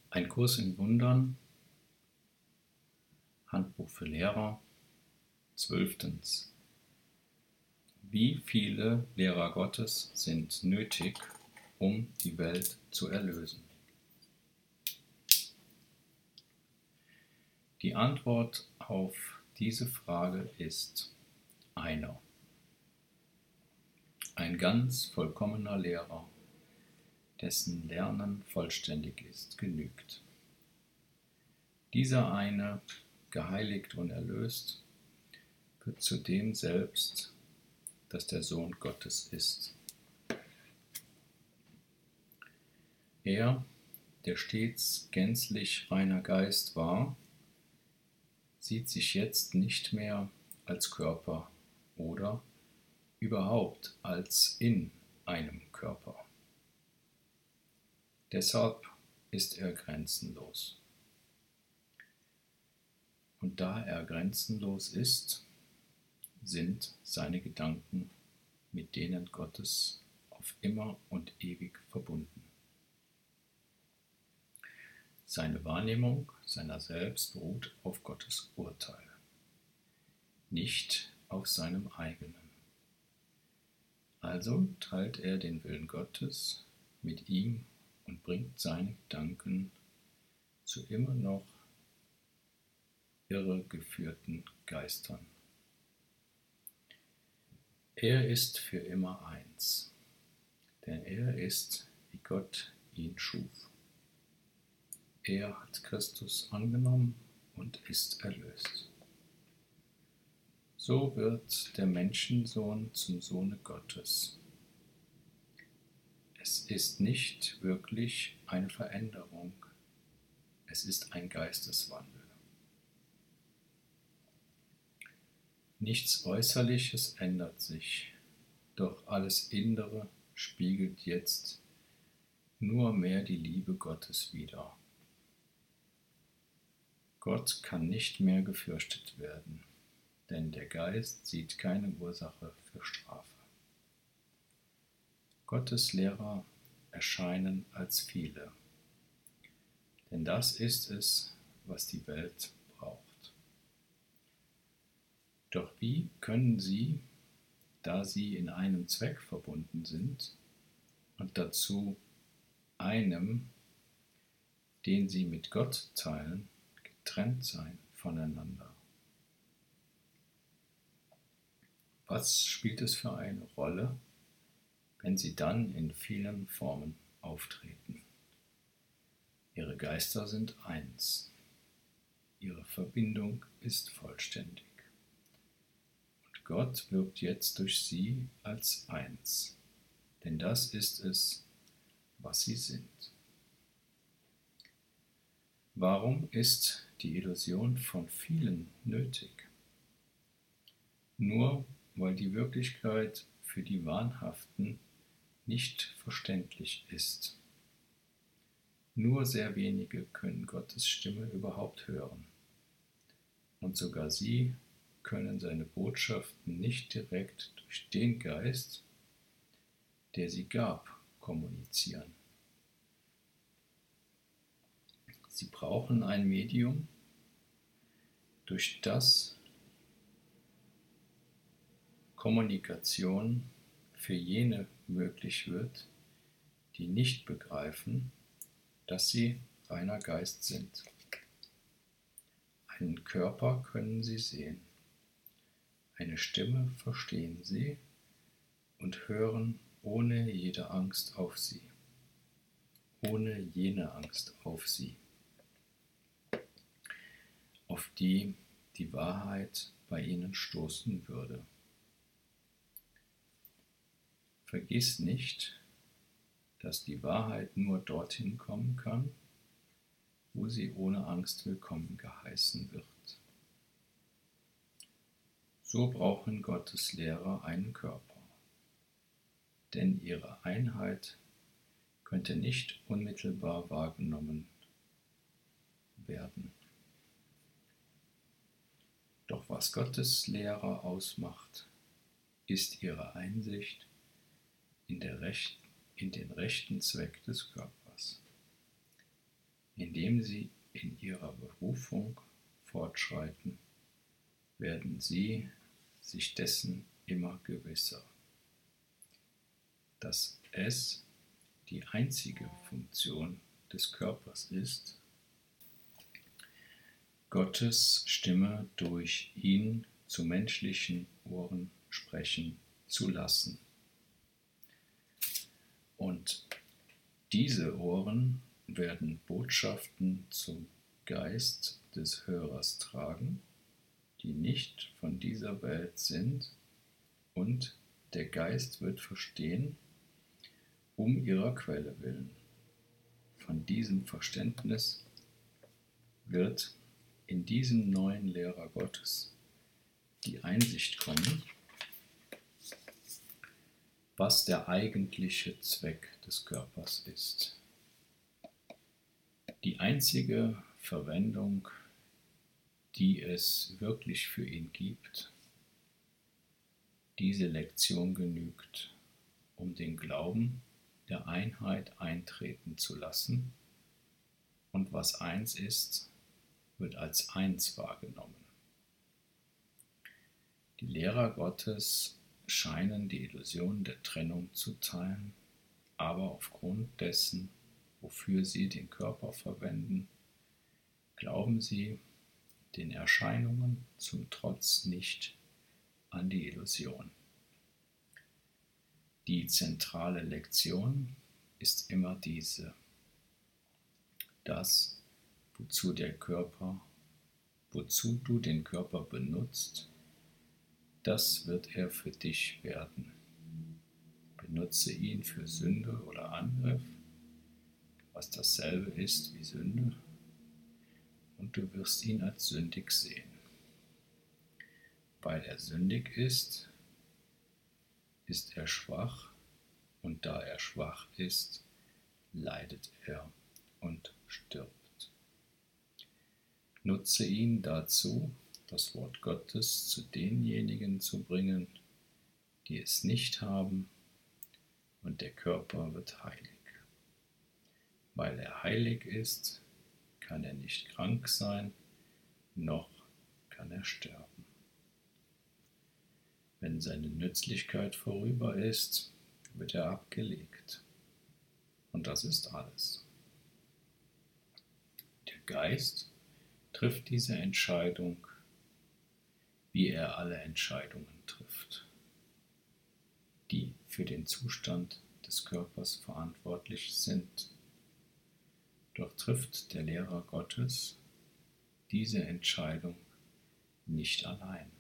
Ein Kurs in Wundern, Handbuch für Lehrer, 12. Wie viele Lehrer Gottes sind nötig, um die Welt zu erlösen? Die Antwort auf diese Frage ist einer. Ein ganz vollkommener Lehrer, dessen Lernen vollständig ist, genügt. Dieser eine, geheiligt und erlöst, wird zu dem selbst, das der Sohn Gottes ist. Er, der stets gänzlich reiner Geist war, sieht sich jetzt nicht mehr als Körper oder überhaupt als in einem Körper. Deshalb ist er grenzenlos. Und da er grenzenlos ist, sind seine Gedanken mit denen Gottes auf immer und ewig verbunden. Seine Wahrnehmung seiner selbst beruht auf Gottes Urteil, nicht auf seinem eigenen. Also teilt er den Willen Gottes mit ihm und bringt seine Gedanken zu immer noch irregeführten Geistern. Er ist für immer eins, denn er ist, wie Gott ihn schuf. Er hat Christus angenommen und ist erlöst. So wird der Menschensohn zum Sohne Gottes. Es ist nicht wirklich eine Veränderung, es ist ein Geisteswandel. Nichts Äußerliches ändert sich, doch alles Innere spiegelt jetzt nur mehr die Liebe Gottes wider. Gott kann nicht mehr gefürchtet werden, denn der Geist sieht keine Ursache für Strafe. Gottes Lehrer erscheinen als viele, denn das ist es, was die Welt braucht. Doch wie können sie, da sie in einem Zweck verbunden sind und dazu einem, den sie mit Gott teilen, getrennt sein voneinander? Was spielt es für eine Rolle, wenn sie dann in vielen Formen auftreten? Ihre Geister sind eins. Ihre Verbindung ist vollständig. Und Gott wirkt jetzt durch sie als eins, denn das ist es, was sie sind. Warum ist die Illusion von vielen nötig? Nur weil die Wirklichkeit für die Wahnhaften nicht verständlich ist. Nur sehr wenige können Gottes Stimme überhaupt hören. Und sogar sie können seine Botschaften nicht direkt durch den Geist, der sie gab, kommunizieren. Sie brauchen ein Medium, durch das Kommunikation für jene möglich wird, die nicht begreifen, dass sie reiner Geist sind. Einen Körper können sie sehen, eine Stimme verstehen sie und hören ohne jede Angst auf sie, ohne jene Angst auf sie, auf die die Wahrheit bei ihnen stoßen würde. Vergiss nicht, dass die Wahrheit nur dorthin kommen kann, wo sie ohne Angst willkommen geheißen wird. So brauchen Gottes Lehrer einen Körper, denn ihre Einheit könnte nicht unmittelbar wahrgenommen werden. Doch was Gottes Lehrer ausmacht, ist ihre Einsicht in den rechten Zweck des Körpers. Indem sie in ihrer Berufung fortschreiten, werden sie sich dessen immer gewisser, dass es die einzige Funktion des Körpers ist, Gottes Stimme durch ihn zu menschlichen Ohren sprechen zu lassen. Und diese Ohren werden Botschaften zum Geist des Hörers tragen, die nicht von dieser Welt sind, und der Geist wird verstehen, um ihrer Quelle willen. Von diesem Verständnis wird in diesem neuen Lehrer Gottes die Einsicht kommen, was der eigentliche Zweck des Körpers ist. Die einzige Verwendung, die es wirklich für ihn gibt, diese Lektion genügt, um den Glauben der Einheit eintreten zu lassen, und was eins ist, wird als eins wahrgenommen. Die Lehrer Gottes scheinen die Illusion der Trennung zu teilen, aber aufgrund dessen, wofür sie den Körper verwenden, glauben sie den Erscheinungen zum Trotz nicht an die Illusion. Die zentrale Lektion ist immer diese: Das, wozu du den Körper benutzt, das wird er für dich werden. Benutze ihn für Sünde oder Angriff, was dasselbe ist wie Sünde, und du wirst ihn als sündig sehen. Weil er sündig ist, ist er schwach, und da er schwach ist, leidet er und stirbt. Nutze ihn dazu, das Wort Gottes zu denjenigen zu bringen, die es nicht haben, und der Körper wird heilig. Weil er heilig ist, kann er nicht krank sein, noch kann er sterben. Wenn seine Nützlichkeit vorüber ist, wird er abgelegt. Und das ist alles. Der Geist trifft diese Entscheidung, wie er alle Entscheidungen trifft, die für den Zustand des Körpers verantwortlich sind. Doch trifft der Lehrer Gottes diese Entscheidung nicht allein.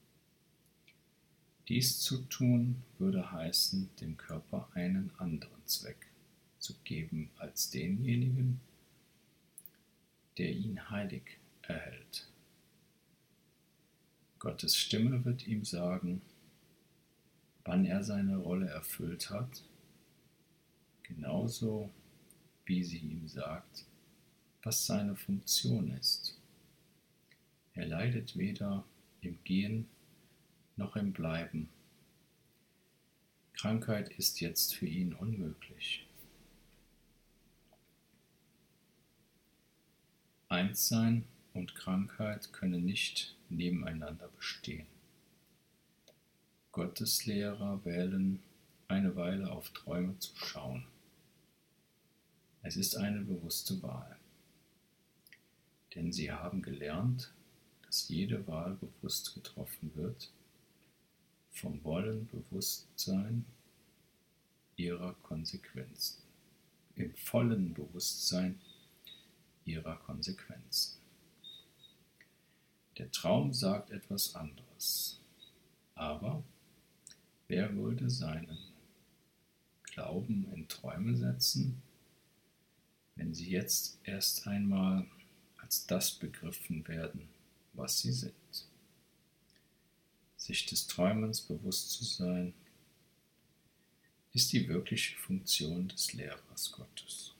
Dies zu tun würde heißen, dem Körper einen anderen Zweck zu geben als denjenigen, der ihn heilig erhält. Gottes Stimme wird ihm sagen, wann er seine Rolle erfüllt hat, genauso wie sie ihm sagt, was seine Funktion ist. Er leidet weder im Gehen noch im Bleiben. Krankheit ist jetzt für ihn unmöglich. Einssein und Krankheit können nicht nebeneinander bestehen. Gotteslehrer wählen, eine Weile auf Träume zu schauen. Es ist eine bewusste Wahl, denn sie haben gelernt, dass jede Wahl bewusst getroffen wird, vom vollen Bewusstsein ihrer Konsequenzen, im vollen Bewusstsein ihrer Konsequenzen. Der Traum sagt etwas anderes, aber wer würde seinen Glauben in Träume setzen, wenn sie jetzt erst einmal als das begriffen werden, was sie sind? Sich des Träumens bewusst zu sein, ist die wirkliche Funktion des Lehrers Gottes.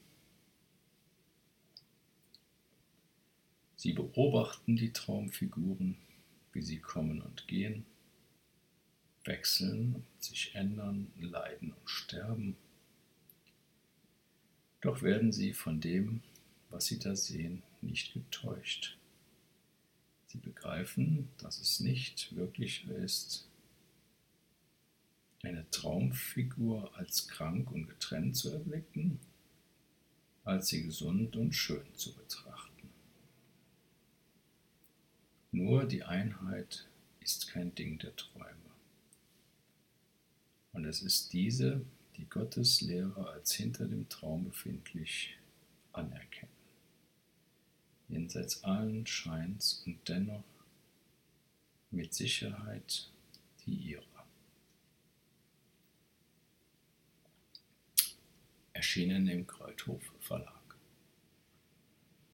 Sie beobachten die Traumfiguren, wie sie kommen und gehen, wechseln und sich ändern, leiden und sterben. Doch werden sie von dem, was sie da sehen, nicht getäuscht. Sie begreifen, dass es nicht wirklich ist, eine Traumfigur als krank und getrennt zu erblicken, als sie gesund und schön zu betrachten. Nur die Einheit ist kein Ding der Träume. Und es ist diese, die Gottes Lehre als hinter dem Traum befindlich anerkennen. Jenseits allen Scheins und dennoch mit Sicherheit die ihre. Erschienen im Kreuthof Verlag.